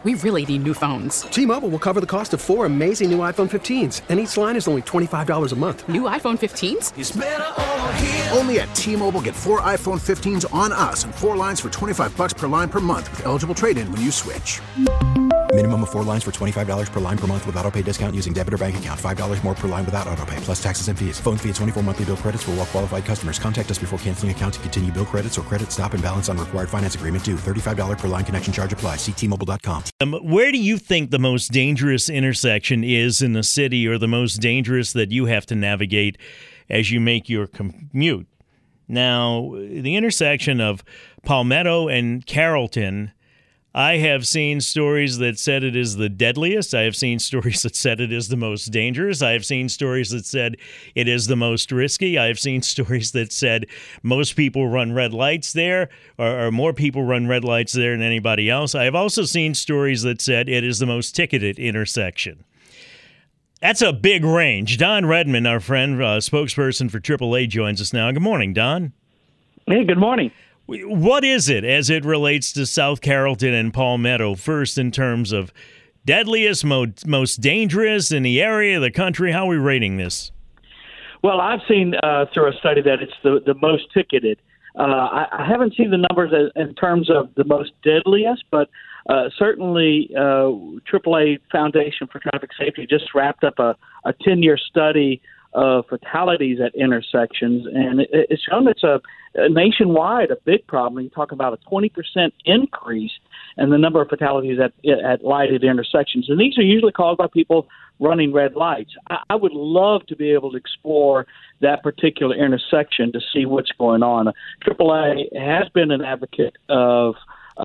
We really need new phones. T-Mobile will cover the cost of 4 amazing new iPhone 15s, and each line is only $25 a month. New iPhone 15s? It's better over here. Only at T-Mobile, get 4 iPhone 15s on us and 4 lines for $25 per line per month with eligible trade-in when you switch. Minimum of 4 lines for $25 per line per month with autopay discount using debit or bank account. $5 more per line without autopay, plus taxes and fees. Phone fee at 24 monthly bill credits for well-qualified customers. Contact us before canceling account to continue bill credits or credit stop and balance on required finance agreement due. $35 per line connection charge applies. See T-Mobile.com. Where do you think the most dangerous intersection is in the city, or the most dangerous that you have to navigate as you make your commute? Now, the intersection of Palmetto and Carrollton, I have seen stories that said it is the deadliest. I have seen stories that said it is the most dangerous. I have seen stories that said it is the most risky. I have seen stories that said most people run red lights there, or more people run red lights there than anybody else. I have also seen stories that said it is the most ticketed intersection. That's a big range. Don Redman, our friend, spokesperson for AAA, joins us now. Good morning, Don. Hey, good morning. What is it as it relates to South Carrollton and Palmetto, first in terms of deadliest, most dangerous in the area, the country? How are we rating this? Well, I've seen through a study that it's the most ticketed. I haven't seen the numbers in terms of the most deadliest, but certainly AAA Foundation for Traffic Safety just wrapped up a 10-year study of fatalities at intersections, and it's shown it's a nationwide a big problem. You talk about a 20% increase in the number of fatalities at lighted intersections, and these are usually caused by people running red lights. I would love to be able to explore that particular intersection to see what's going on. AAA has been an advocate of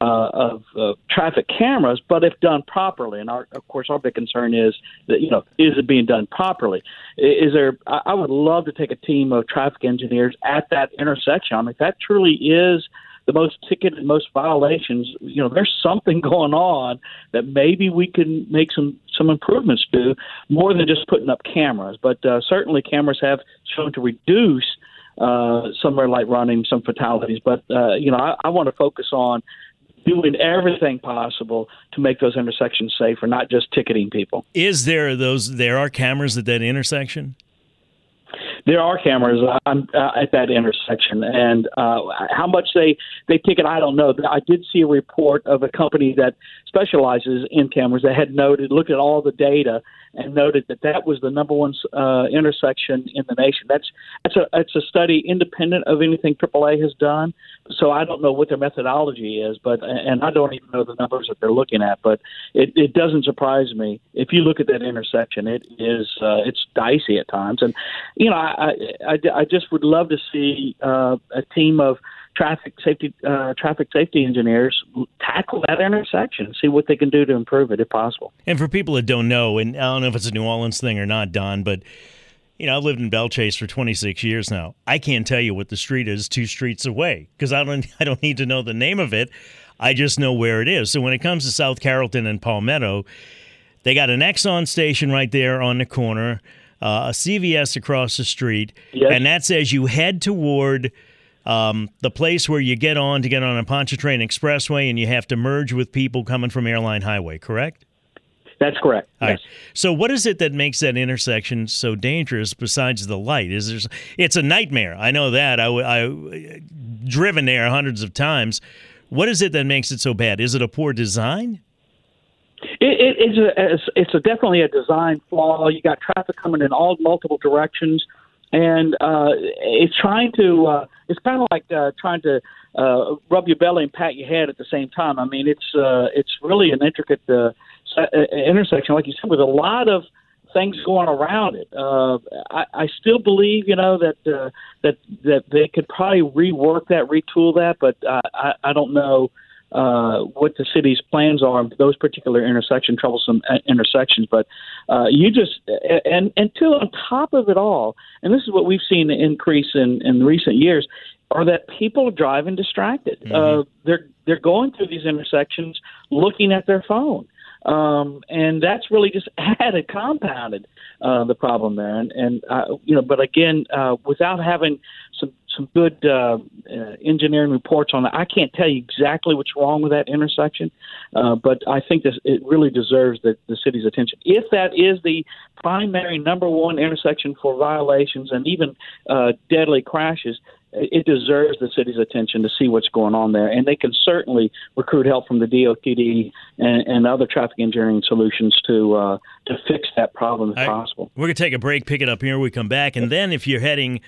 traffic cameras, but if done properly, and of course our big concern is that, is it being done properly? I would love to take a team of traffic engineers at that intersection. I mean, if that truly is the most ticketed, most violations, there's something going on that maybe we can make some improvements to, more than just putting up cameras. But certainly cameras have shown to reduce some red light running, some fatalities. But, I want to focus on doing everything possible to make those intersections safer, not just ticketing people. There are cameras at that intersection? There are cameras at that intersection, and how much they ticket, I don't know. I did see a report of a company that specializes in cameras that had looked at all the data and noted that was the number one intersection in the nation. It's a study independent of anything AAA has done, so I don't know what their methodology is, and I don't even know the numbers that they're looking at. But it doesn't surprise me if you look at that intersection. It's dicey at times, and I just would love to see a team of traffic safety engineers tackle that intersection and see what they can do to improve it if possible. And for people that don't know, and I don't know if it's a New Orleans thing or not, Don, but I've lived in Bellchase for 26 years now. I can't tell you what the street is 2 streets away because I don't need to know the name of it. I just know where it is. So when it comes to South Carrollton and Palmetto, they got an Exxon station right there on the corner, a CVS across the street, yes. And that's as you head toward the place where you get on a Pontchartrain Expressway, and you have to merge with people coming from Airline Highway, correct? That's correct. All yes. right. So what is it that makes that intersection so dangerous besides the light? It's a nightmare. I know that. I driven there hundreds of times. What is it that makes it so bad? Is it a poor design? It's definitely a design flaw. You got traffic coming in all multiple directions, and it's trying to. It's kind of like trying to rub your belly and pat your head at the same time. I mean, it's really an intricate intersection, like you said, with a lot of things going around it. I still believe, that they could probably rework that, retool that, but I don't know what the city's plans are on those particular troublesome intersections. But until on top of it all, and this is what we've seen the increase in recent years, are that people are driving distracted. Mm-hmm. They're going through these intersections looking at their phone. And that's really just compounded the problem there. But again, without having some good engineering reports on that. I can't tell you exactly what's wrong with that intersection, but I think it really deserves the city's attention. If that is the primary number one intersection for violations and even deadly crashes, it deserves the city's attention to see what's going on there. And they can certainly recruit help from the DOTD and other traffic engineering solutions to fix that problem if possible. We're going to take a break, pick it up here when we come back. And then if you're heading,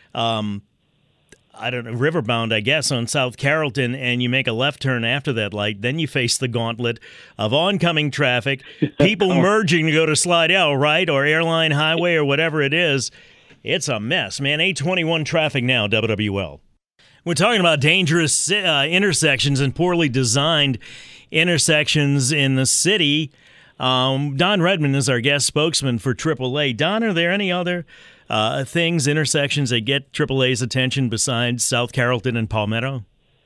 riverbound, I guess, on South Carrollton, and you make a left turn after that light, then you face the gauntlet of oncoming traffic, people merging to go to Slidell, right, or Airline Highway or whatever it is. It's a mess, man. 821 traffic now, WWL. We're talking about dangerous intersections and poorly designed intersections in the city. Don Redmond is our guest spokesman for AAA. Don, are there any other intersections that get AAA's attention besides South Carrollton and Palmetto?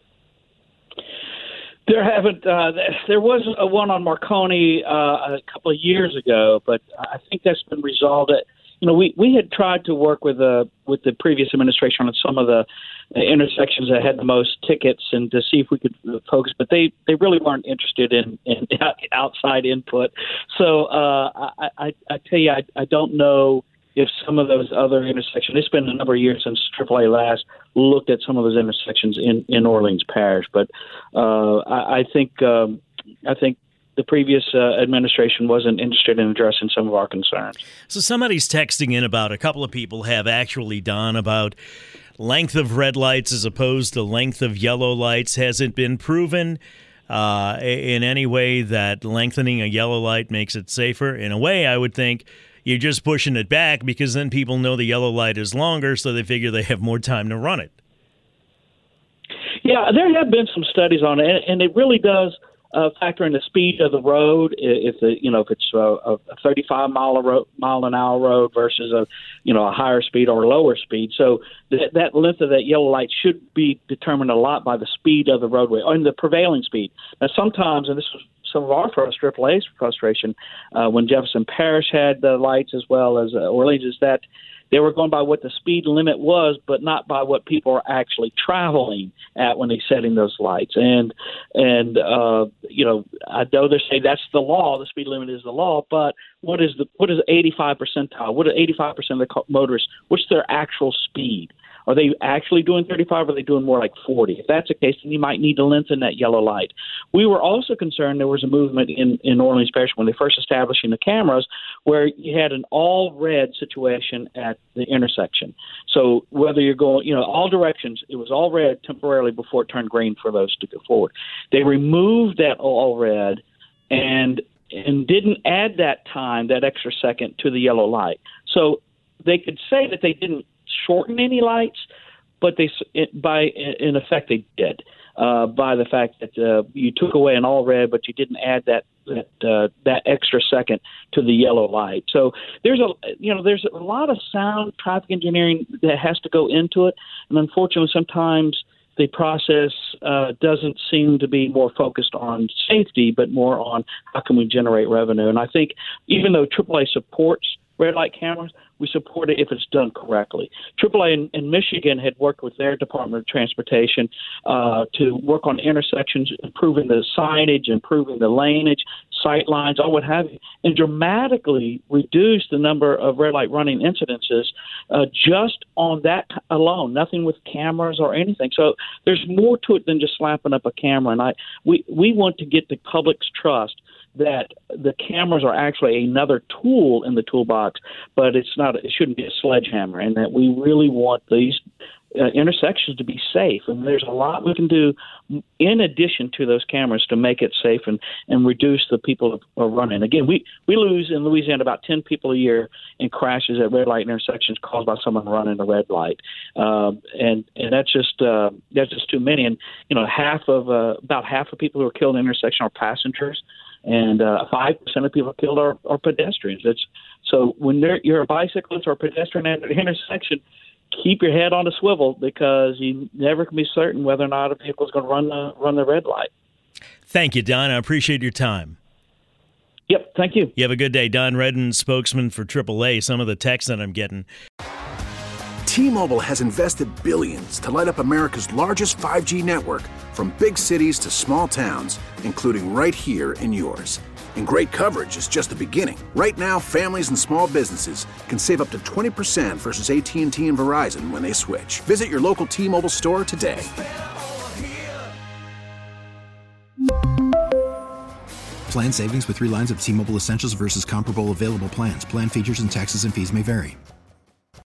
There haven't. There was one on Marconi a couple of years ago, but I think that's been resolved. We had tried to work with the previous administration on some of the intersections that had the most tickets and to see if we could focus, but they really weren't interested in outside input. So I tell you, I don't know if some of those other intersections, it's been a number of years since AAA last looked at some of those intersections in Orleans Parish, but I think the previous administration wasn't interested in addressing some of our concerns. So somebody's texting in about, a couple of people have actually, Don, about length of red lights as opposed to length of yellow lights. Has it been proven in any way that lengthening a yellow light makes it safer? In a way, I would think you're just pushing it back because then people know the yellow light is longer, so they figure they have more time to run it. Yeah, there have been some studies on it, and it really does factor in the speed of the road. If it's a 35 mile an hour road versus a higher speed or lower speed, so that length of that yellow light should be determined a lot by the speed of the roadway and the prevailing speed. Now, sometimes, and this was some of our AAA's frustration when Jefferson Parish had the lights as well as Orleans, is that they were going by what the speed limit was, but not by what people are actually traveling at when they're setting those lights. And I know they say that's the law, the speed limit is the law, but what is 85 percentile? What are 85% of the motorists? What's their actual speed? Are they actually doing 35 or are they doing more like 40? If that's the case, then you might need to lengthen that yellow light. We were also concerned there was a movement in Orleans Parish when they first establishing the cameras where you had an all-red situation at the intersection. So whether you're going, all directions, it was all red temporarily before it turned green for those to go forward. They removed that all red and didn't add that time, that extra second, to the yellow light. So they could say that they didn't shorten any lights, but in effect they did by the fact that you took away an all red, but you didn't add that extra second to the yellow light. So there's a lot of sound traffic engineering that has to go into it, and unfortunately sometimes the process doesn't seem to be more focused on safety, but more on how can we generate revenue. And I think even though AAA supports red light cameras, we support it if it's done correctly. AAA in Michigan had worked with their Department of Transportation to work on intersections, improving the signage, improving the laneage, sight lines, all what have you, and dramatically reduced the number of red light running incidences just on that alone, nothing with cameras or anything. So there's more to it than just slapping up a camera. And we want to get the public's trust that the cameras are actually another tool in the toolbox, but it shouldn't be a sledgehammer, and that we really want these intersections to be safe. And there's a lot we can do in addition to those cameras to make it safe and reduce the people who are running. Again, we lose in Louisiana about 10 people a year in crashes at red light intersections caused by someone running a red light. And that's just too many. And, about half of people who are killed in intersection are passengers. And 5% of people killed are pedestrians. So when you're a bicyclist or a pedestrian at an intersection, keep your head on a swivel because you never can be certain whether or not a vehicle is going to run the red light. Thank you, Don. I appreciate your time. Yep, thank you. You have a good day. Don Redden, spokesman for AAA. Some of the texts that I'm getting. T-Mobile has invested billions to light up America's largest 5G network, from big cities to small towns, including right here in yours. And great coverage is just the beginning. Right now, families and small businesses can save up to 20% versus AT&T and Verizon when they switch. Visit your local T-Mobile store today. Plan savings with 3 lines of T-Mobile Essentials versus comparable available plans. Plan features and taxes and fees may vary.